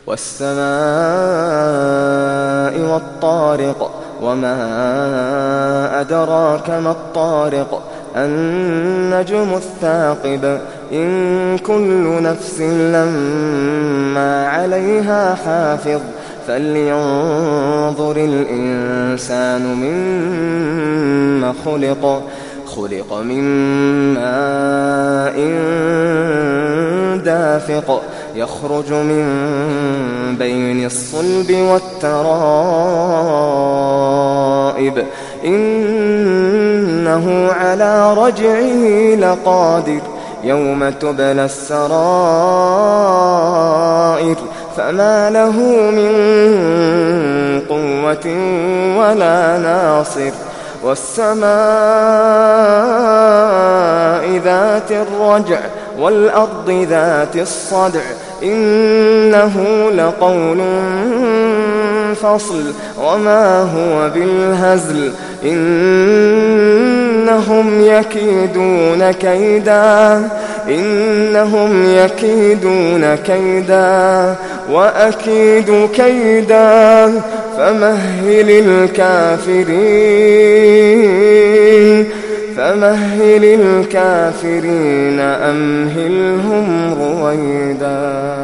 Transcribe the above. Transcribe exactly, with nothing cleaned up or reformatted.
والسماء والطارق وما أدراك ما الطارق النجم الثاقب إن كل نفس لما عليها حافظ فلينظر الإنسان مما خلق خلق من ماء دافق يخرج من بين الصلب والترائب إنه على رجعه لقادر يوم تبلى السرائر فما له من قوة ولا ناصر والسماء ذات الرجع والأرض ذات الصدع إنه لقول فصل وما هو بالهزل إنهم يكيدون كيدا إنهم يكيدون كيدا وأكيد كيدا فمهل الكافرين فمهل الكافرين أمهلهم رويدا.